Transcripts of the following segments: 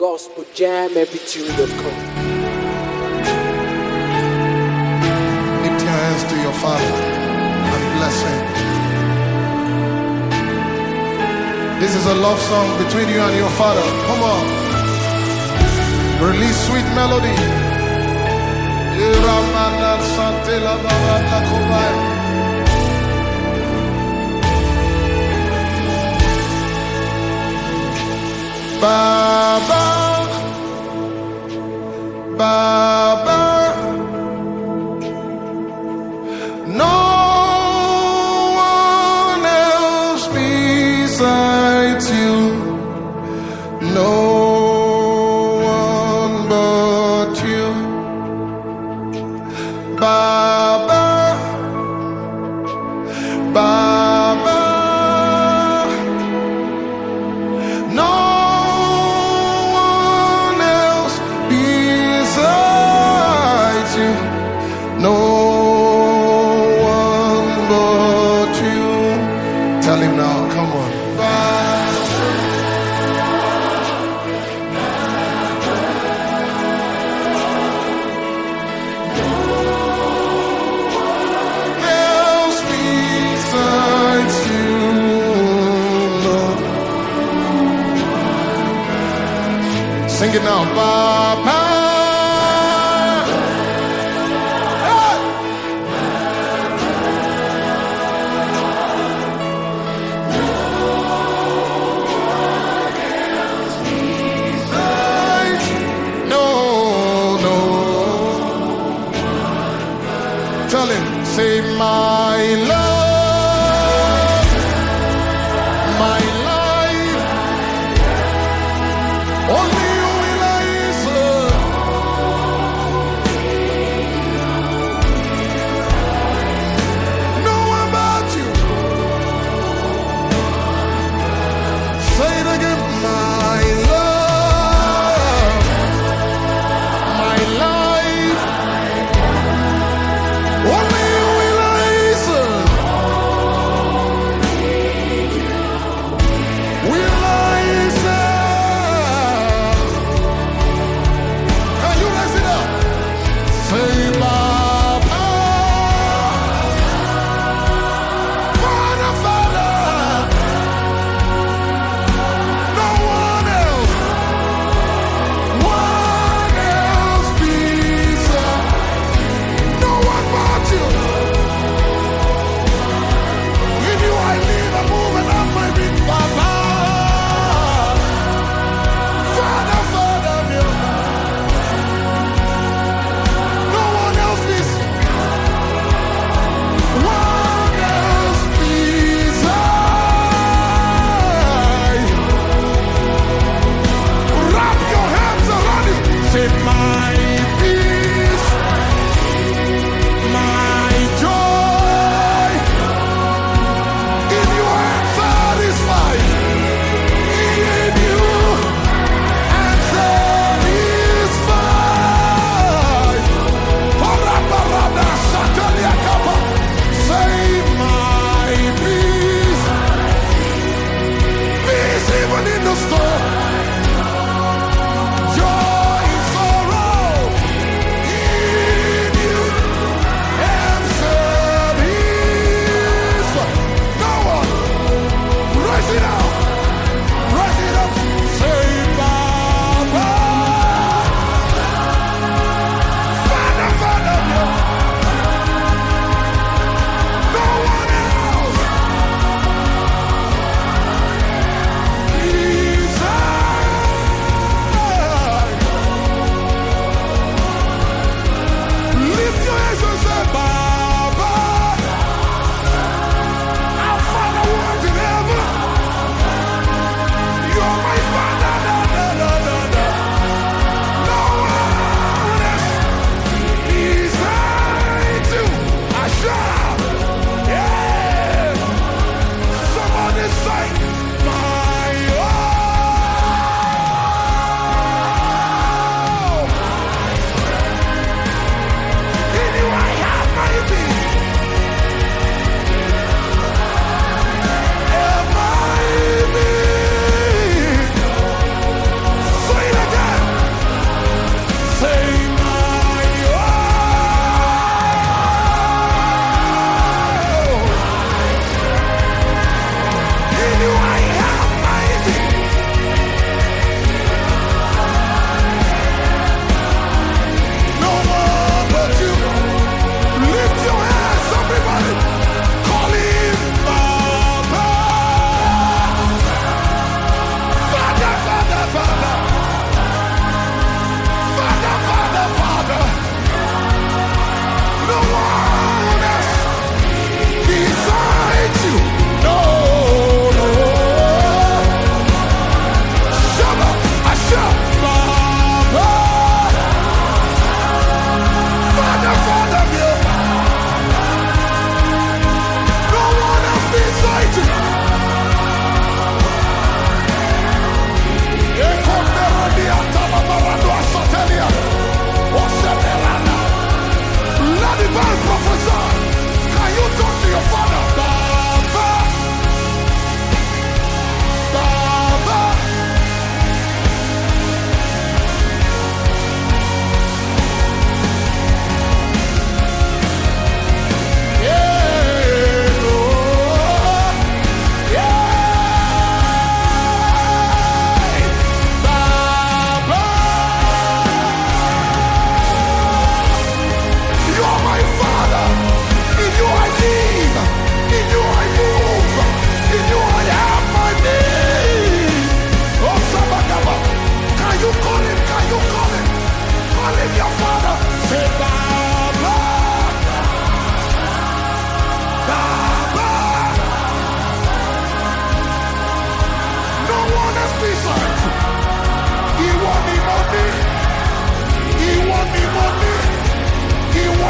gospeljameverytune.com. Lift your hands to your Father and bless Him. This is a love song between you and your Father. Come on. Release sweet melody. Baba, Baba, no one else besides you, no one but you. Baba, Baba, no one else besides you, no one but you. Tell him now, come on. Else besides you, no. Sing it now, Baba. Hey! No, no. Tell him, say my love, my life. Only you will I serve.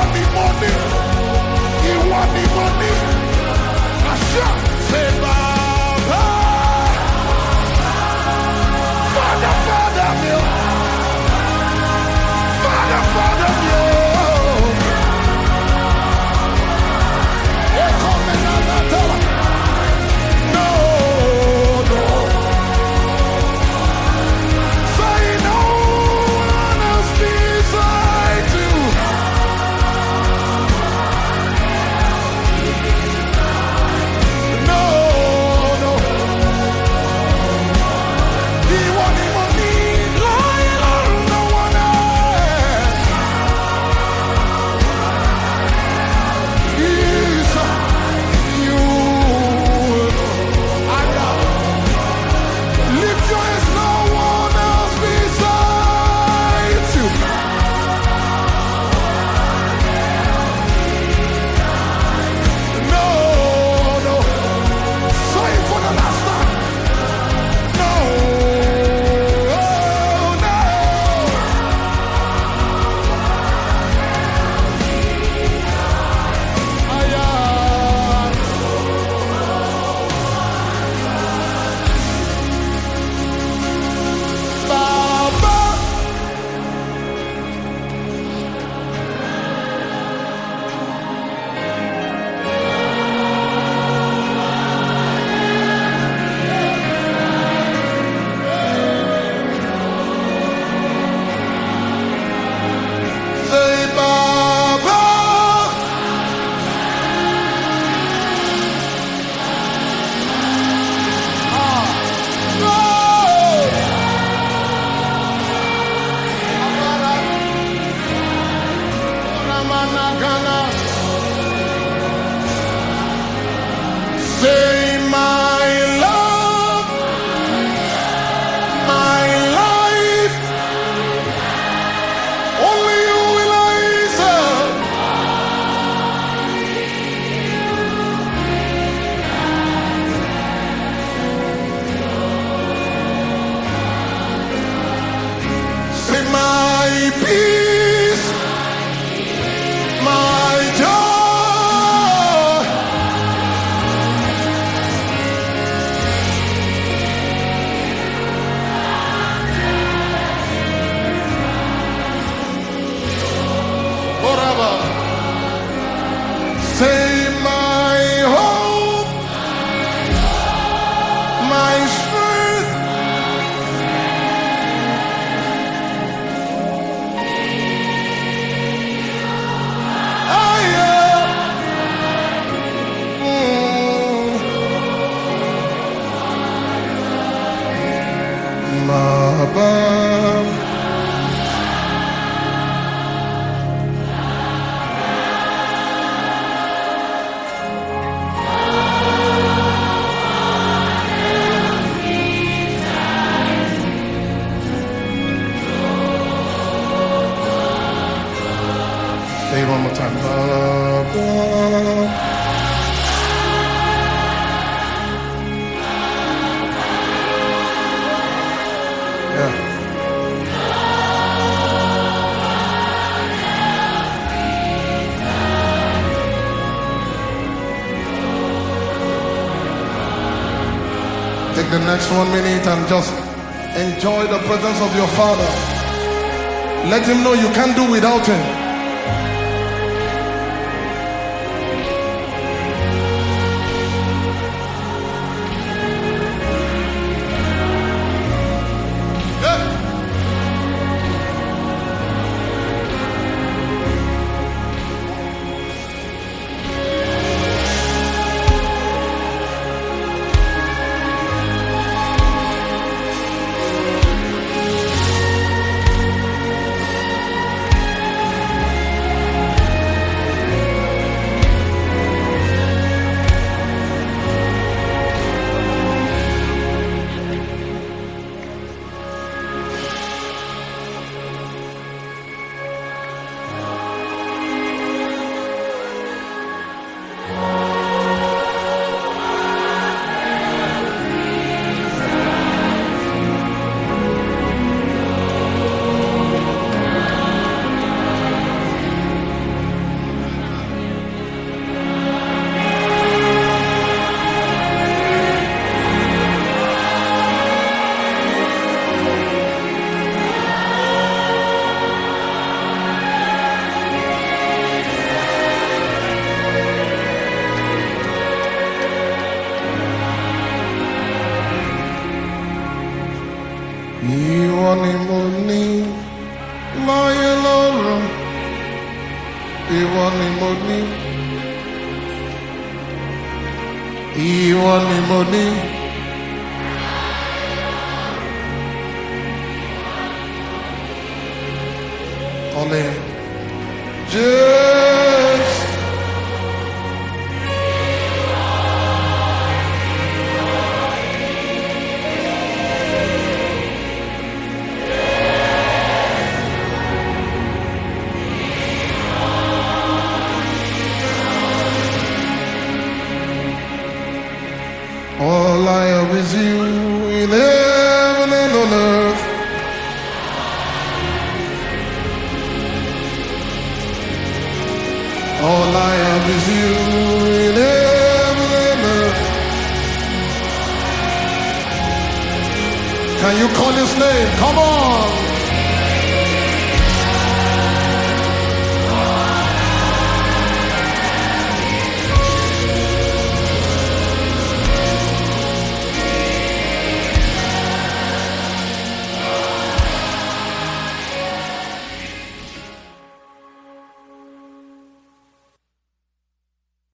want the money. He want the money. Asha, say Baba. Father, Father, me. Father, Father, me. No, no. Say no one else beside you. No, no. He won't even need lying on no one else. He's you. Lift your hands, no one else beside you. No, no. Say it for the last time. No, no. Baba. Say Baba. Say my love, my life, only you will I serve. Say my peace, my joy. Whatever. Say my hope, my strength. I am. Baba. Say it one more time. Baba. Yeah. Take the next 1 minute and just enjoy the presence of your Father. Let him know you can't do without him. ni mo ní láyé lọ́run, ìwọ ni mo ní, ìwọ ni mo ní. Call him Jesus. All I have is you in heaven and on earth. All I have is you in heaven and earth. Can you call his name? Come on.